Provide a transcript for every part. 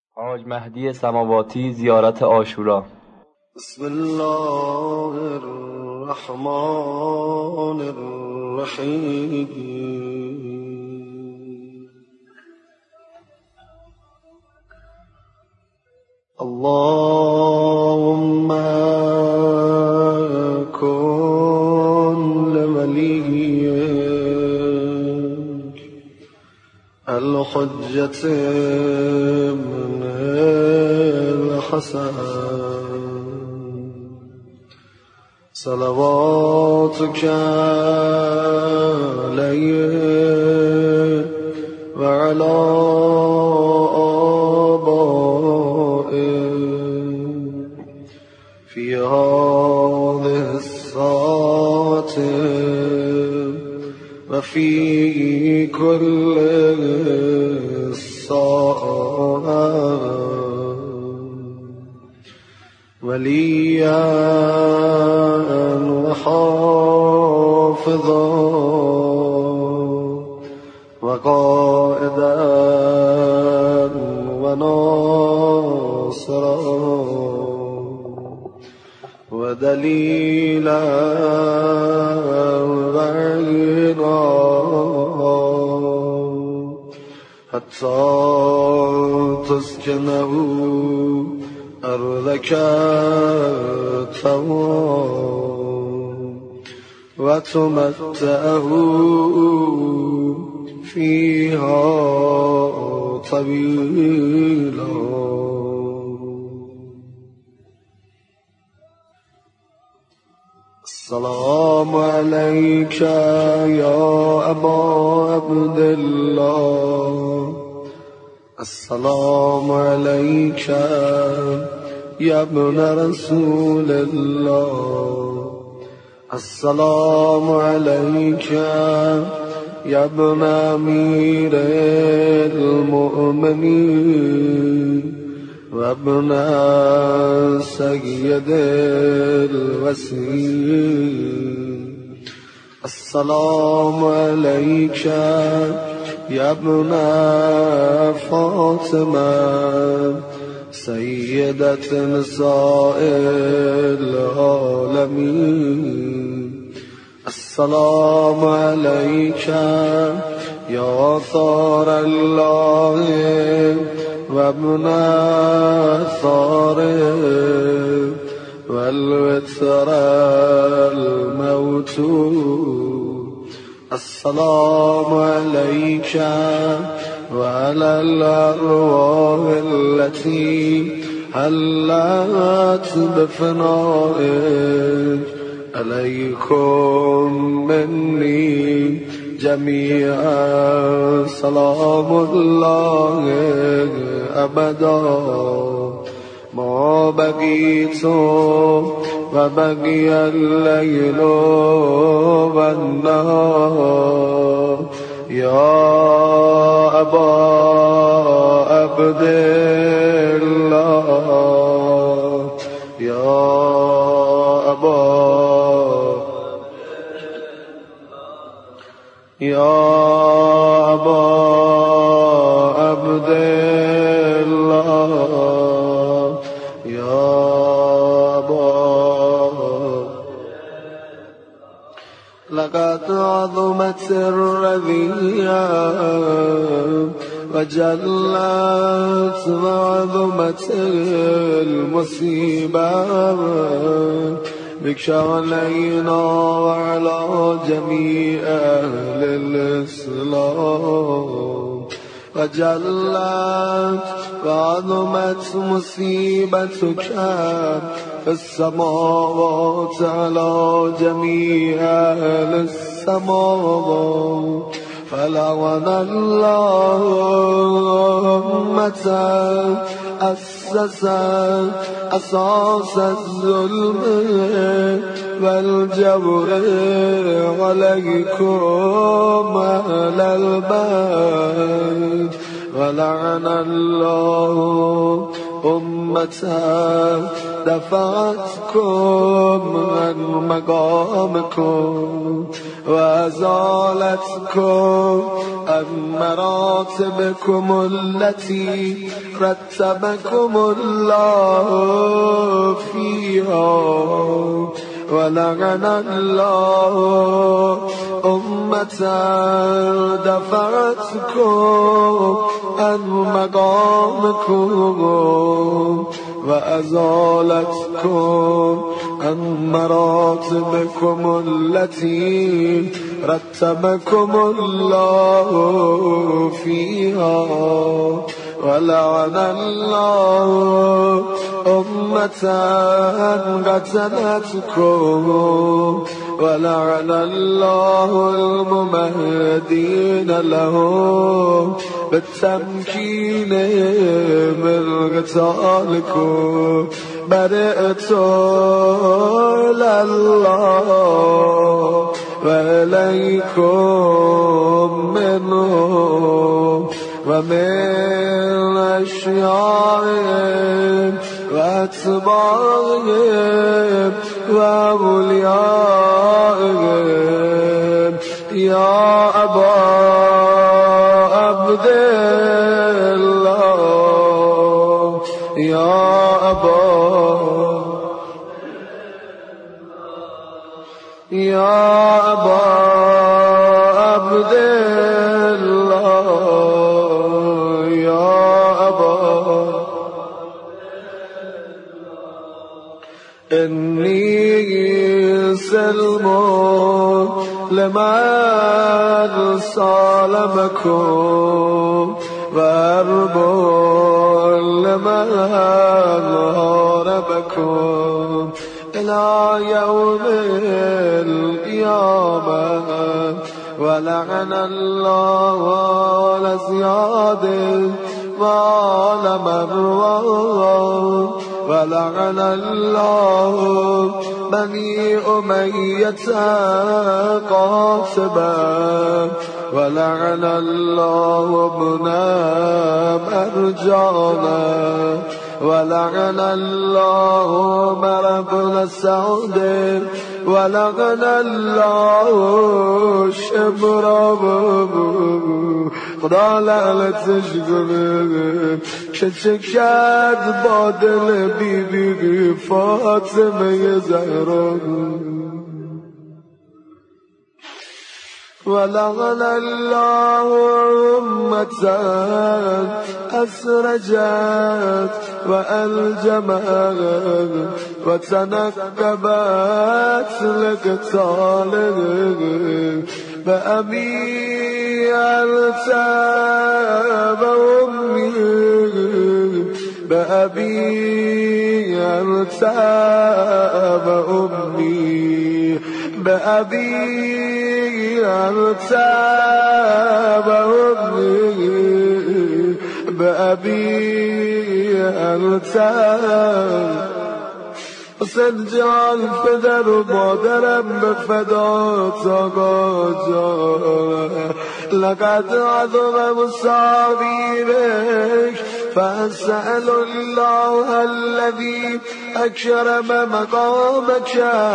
حاج مهدی سماواتی زیارت عاشورا. بسم الله الرحمن الرحیم. اللهم کن لولیک الحجة من الحسن صلواتك عليه وعلى آبائه في هذه الساعة وفي كل ساعة وليا وحافظا وقائدا وناصرا ودليلا وعينا حتى تسكنه أرضك طوعا وتمتعه فيها طويلا. السلام عليك يا أبا عبد الله، السلام عليك يا ابن رسول الله، السلام عليك يا ابن أمير المؤمنين وابن سيد الوسيم، السلام عليك يا ابن فاطمة سيدة نساء العالمين، السلام عليك يا ثار الله وابن ثاره والوتر الموتور، السلام عليك وعلى الأرواح التي هلت بفنائك، عليكم مني جميعا سلام الله أبدا ما بقيت وبقي الليل والنهار. يا أبا عبد الله، يا أبا عبد الله، يا أبا لقد عظمت الرذية وجلت وعظمت المصيبة بك علينا وعلى جميع أهل الإسلام، وجلت وعظمت مصيبتك في السماوات على جميع أهل السماوات، فلعن الله أمة أسس أساس الظلم والجبر عليكم أهل البيت، ولعن الله أمة دفعتكم عن مقامكم وأزالتكم عن مراتبكم التي رتبكم الله فيها ولعن الله أمة دفعتكم عن مقامكم وأزالتكم عن مراتبكم التي رتبكم الله فيها ولعن الله أمة قتلتكم ولعن الله الممهدين لهم بالتمكين من قتالكم برئت إلى الله وإليكم منهم ومن أشيائهم وأتباعهم وأوليائهم يا أبا عبد الله يا أبا عبد الله يا أبا إني سلم لمن صالمكم وأرب لمن هاربكم إلى يوم القيامة ولعن الله على زياد وعلى مروان ولعن الله بني أمية قاتبا ولعن الله ابن مرجانا ولعن الله عمر بن سعد ولعن الله شمر خدا لعنتش کنه که چه کرد با دل بیبی فاطمه زهرا ولعن الله أمة أسرجت وألجمت وتنكبت لقتاله بأبي أرتاب أمي بأبي أرتاب أمي بأبي أرتاب أمي بأبي أرتاب حسین جان پدر و مادرم به فدات آقا جان لقد عظم مصابیبک فاسأل الله الذي أكرم مقامك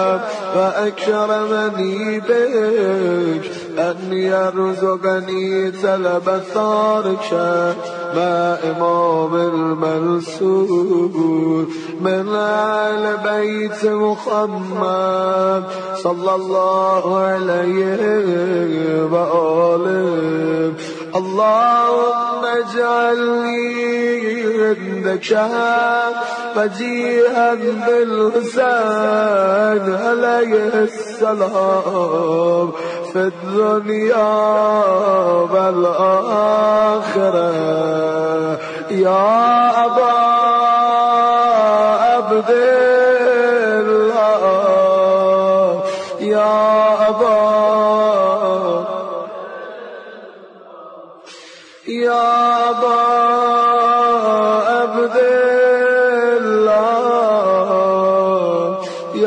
وأكرمني بك أن يرزقني طلب ثارك مع إمام المنصور من آل بيت محمد صلى الله عليه وآله اللهم اجعلني عندك وجيها بالحسين عليه السلام في الدنيا والآخرة يا أبا عبد الله يا أبا عبد الله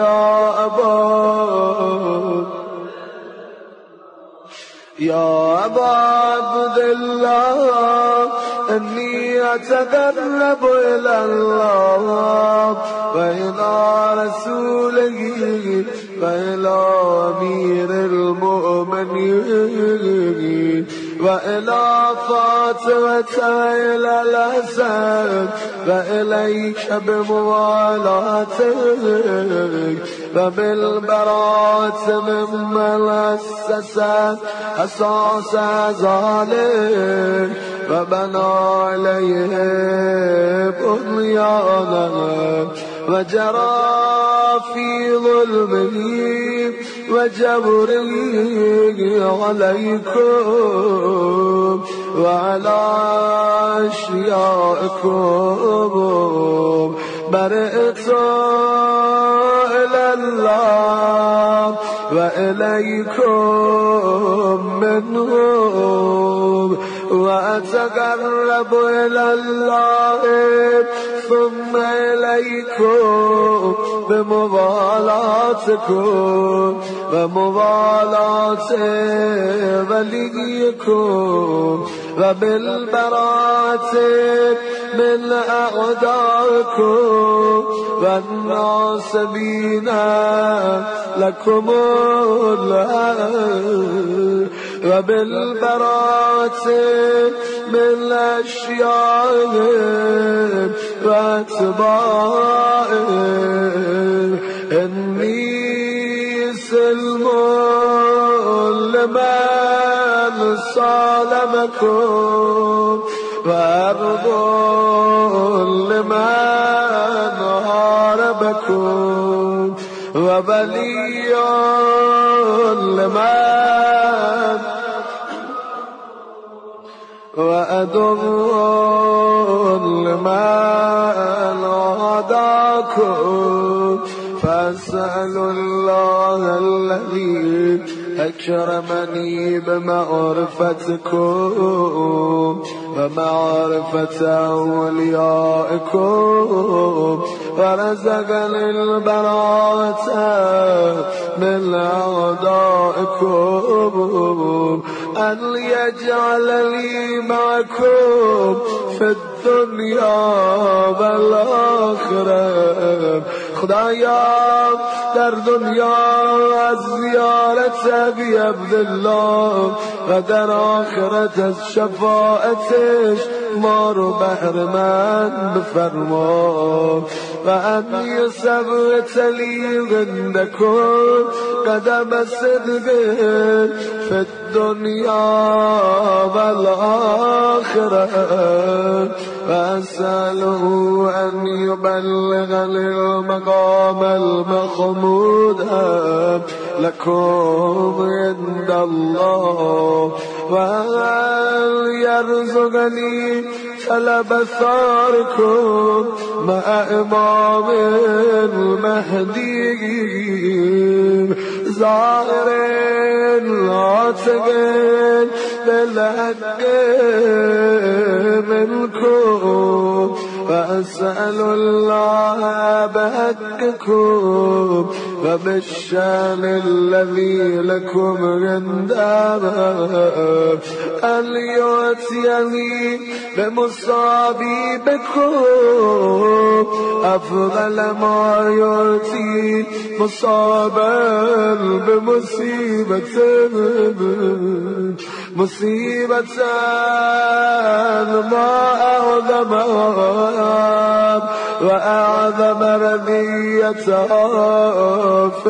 يا أبا عبد الله إني أتقرب إلى الله وإلى رسوله وإلى أمير المؤمنين وإلى فاطمة وإلى الحسن وإليك بموالاتك وبالبراءة ممن أسس أساس ذلك وبنى عليه بنيانا وجرى في ظلمه وجبره عليكم وعلى أشيائكم برئت إلى الله وإليكم منهم وأتقرب إلى الله ثم إليكم بموالاتكم وموالاة وليكم وبالبراءة من أعدائكم والناصبين لكم الأرض وبالبراءة من أشيائهم وأتباعهم إني سلم لمن صالمكم وأرض لمن حاربكم وبلي لمن وأدر لمن عاداكم فأسأل الله الذي أكرمني بمعرفتكم ومعرفة أوليائكم ورزقني البراءة من أعدائكم أن يجعل لي معكم في الدنيا والآخرة خدایا در دنیا از زیارت ابی عبدالله و در آخرت از شفاعتش ما رو بهره‌مند بفرما و ان یثبت لی عندکم قدم صدق فی الدنیا والآخرة وأسأله أن يبلغني المقام المحمود لكم عند الله وأن يرزقني طلب ثاركم مع إمام المهدي ظاهر ناطق بالحق منكم وأسأل الله بحقكم وبالشان الذي لكم عندما أن يؤتيني بمصابيبكم أفضل ما يؤتي مصابا بمصيبة ما أعظمها وأعظم رضيتها في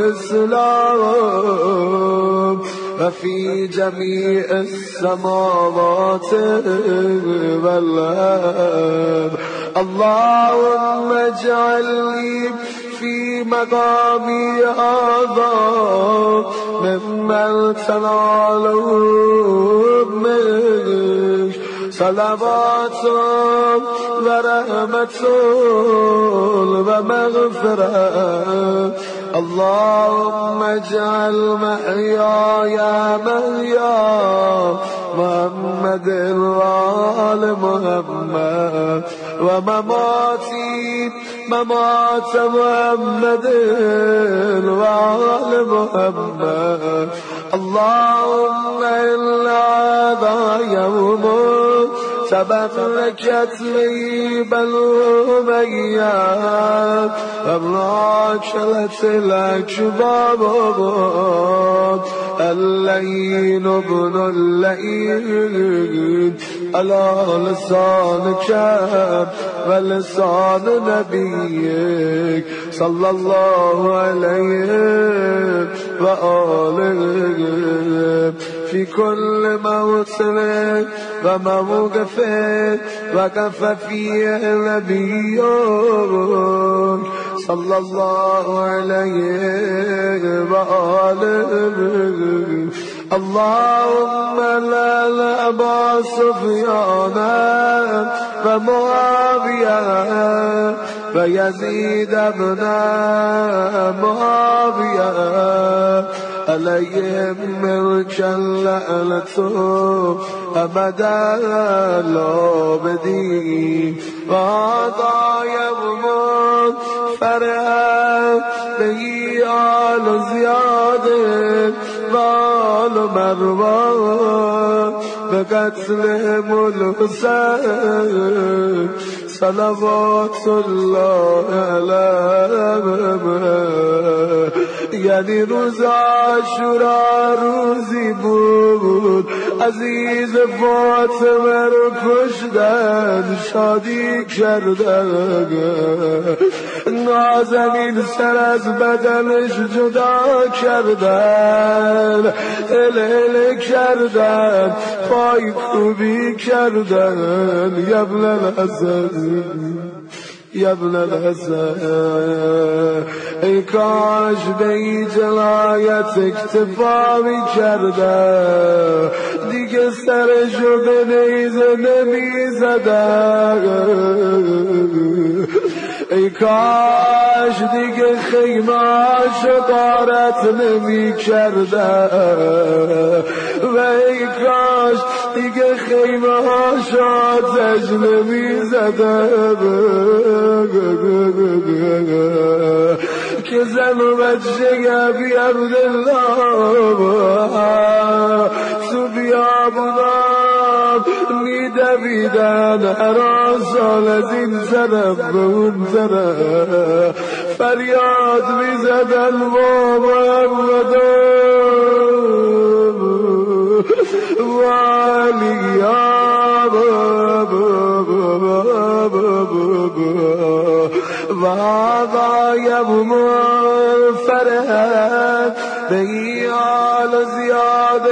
الإسلام وفي جميع السماوات والأرض اللهم اجعلني في مقامي هذا ممن تناله منك صلوات ورحمة ومغفرة اللهم اجعل محياي محيا محمد وآل محمد ومماتي ممات محمد وآل محمد اللهم إن هذا يوم سبق لكتلي بالأميات أملاك شلت الأكباب اللين ابن اللين على لسانك ولسان نبيك صلى الله عليه وآله في كل موطن وموقف وقف فيه نبيك صلى الله عليه وآله اللهم لا لأبا سفيان ومعاوية ويزيد بن معاوية عليهم ملك اللعنة أبدا الآبدين وهذا يوم فرح به آل زياد وآل مروان بقتلهم الحسين صلوات الله عليه. یعنی روز عاشورا روزی بود عزیز فاطمه رو کشتن شادی کردن نازنین سر از بدنش جدا کردن اله کردن پای کوبی کردن یبن الحسن یبن الحسن ای کاش به این جنایت اکتفا می کرده دیگه سرشو به نیزه نمی زده ای کاش دیگه خیمه‌اشو غارت نمی کرده و ای کاش دیگه خیمه‌اشو آتش نمی زده که زن و بچه گبی عبدالله تو بیابونم میدویدن هر سال از این طرف به اون طرف فریاد میزدن با محمد والیا وهذا يوم الفرح بيال زياد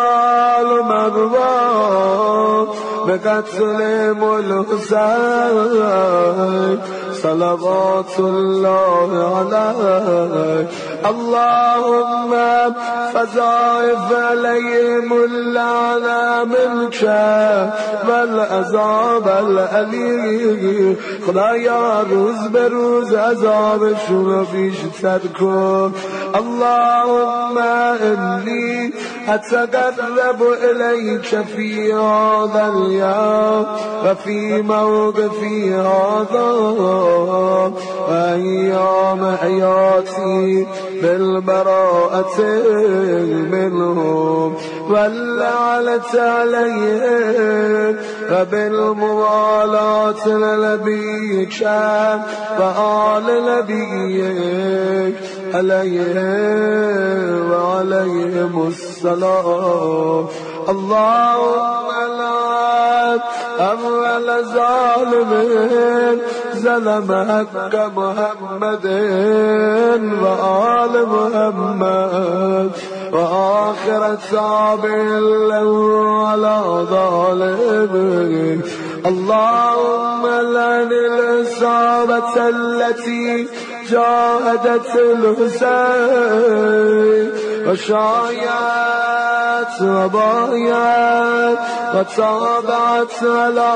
والمروان بقتلهم الحسين صلوات الله عليه. اللهم فضائف عليهم اللعنة منك والعذاب الأليم خدایا روز به روز عذابشون رو بیشتر کن. اللهم انی اتقرب الیک فی هذا اليوم و فی موقفی هذا و ایام حیاتی بالبراءة منهم واللعنة عليهم وبالموالاة لنبيك وآل نبيك عليه وعليهم السلام. اللهم لعن أول ظالم ظلم حق محمد وآل محمد وآخر تابع له على ظالم. اللهم لعن الإصابة التي جاهدت الحسين وشايعت وبايعت وتابعت على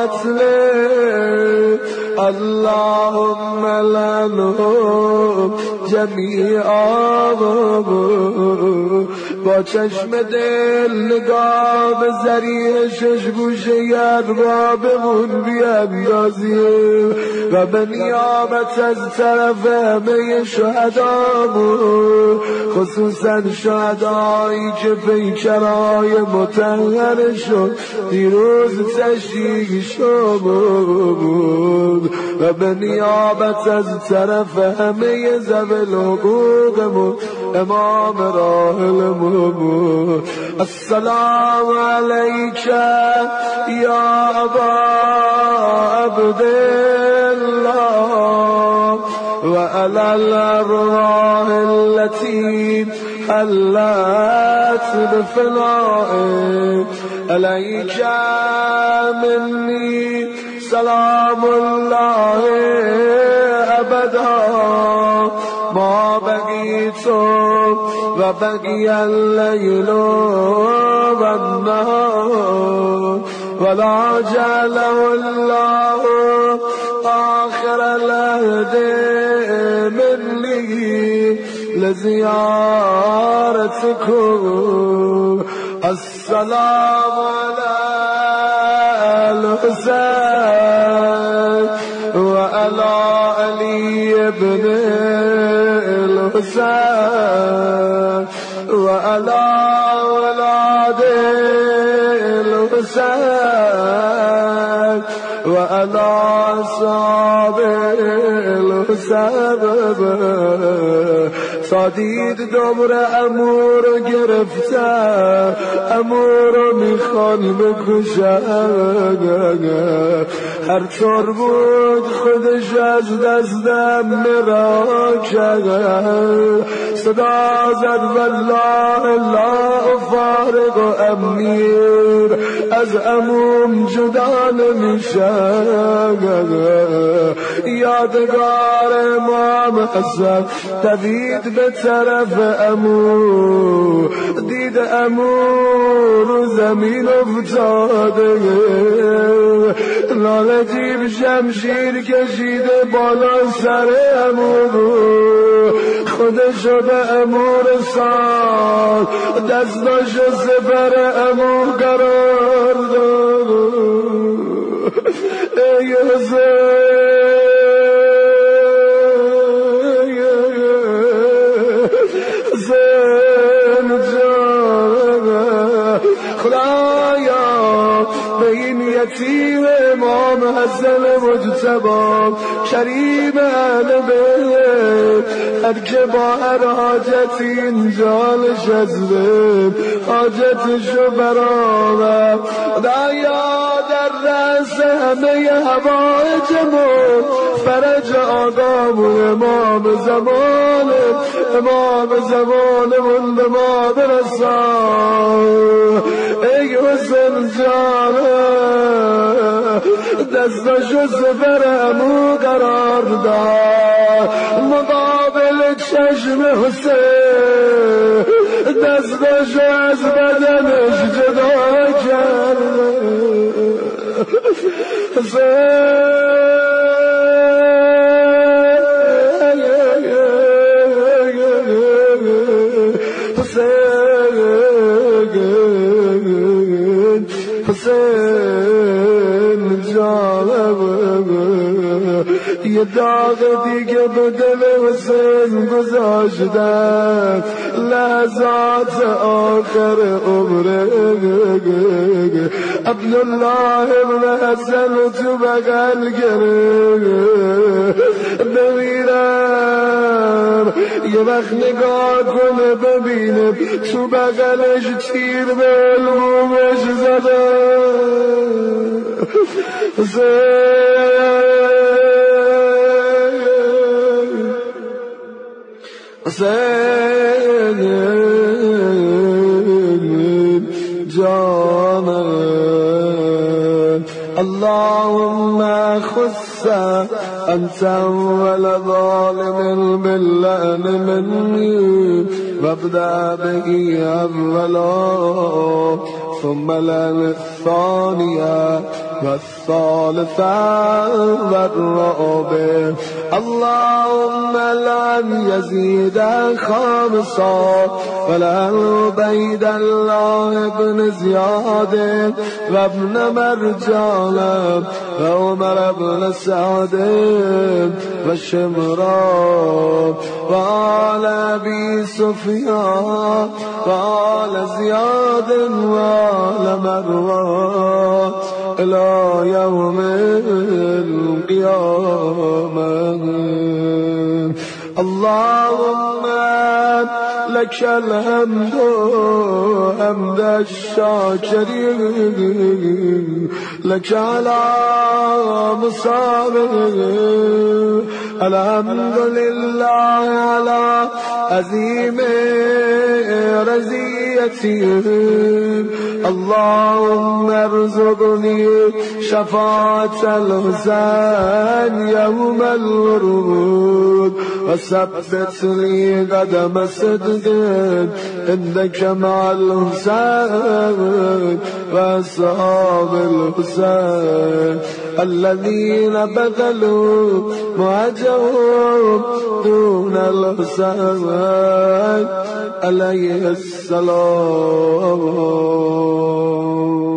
قتله. اللهم لعنهم جميعا با چشم دل نگاه به ذریع شش گوشه اربابمون بیاندازیم و به نیابت از طرف همه شهدامون، خصوصا شهدایی که پیکرهای مطهرشون دیروز تشییع شد و به نیابت از طرف همه ذوی الحقوقمون امام راحلمون. السلام علیک یا ابا عبدالله و علی الارواح التي حلت بفنائه، علیک منی سلام الله ابدا ما بقیت و بقی اللیل و النهار ولا جعله الله آخر العهد منی لزیارتكم. السلام علی الحسین و علی علی ابن الحسین و علی ولاد الحسین و علی اصحاب الحسین. صدید دمر امور گرفتن، امور میخوان بکشن، هر طور بود خودش از دستم مراکن. صدا زد والله لا افارق امیر، از عموم جدا نمیشن. یادگار امام حسن دوید به طرف عمو، دید عمو رو زمین افتاده، نالجیب شمشیر کشیده بالا سر عمو، خودشو به عمو رسان، دستاشو سپر عمو قرار داد. ای خدایا به این یتیم امام حسن مجتبی کریم اهل بیت، هر که با هر حاجتی اینجا نشسته حاجتشو برآورد. خدایا در رأس همه حوائجمون فرج آقامون امام زمانمون به ما برسان. ای حسین جانم دستاشو سپر عمو قرار داد، مقابل چشم حسین دستاشو از بدنش جدا کرد. حسین جانم یه داغ دیگه به دل حسین گذاشتن، لحظات آخر عمره. عبدالله ابن حسن تو بغل گرفت بمیرن، یه وقت نگاه کنه ببینه تو بغلش تیر به علومش زده. حسین جانم اللهم خص انت اول ظالم باللعن مني وابدأ به اولا ثم لعن الثانية والثالثة والرابع اللهم لن يزيد خامسا ولا عبيد الله بن زياد وابن مرجان وعمر بن سعد وشمران وآل أبي سفيان وآل زياد وآل مروان إلى يوم القيامة. اللهم لك الحمد حمد الشاكرين لك على مصابه الحمد لله على عظيم رزيتهم. اللهم ارزقني شفاعة الحسين يوم الورود وثبت لي قدم صدق عندك مع الحسين وأصحاب الحسين الذين بذلوا مهجهم دون الحسين عليه السلام.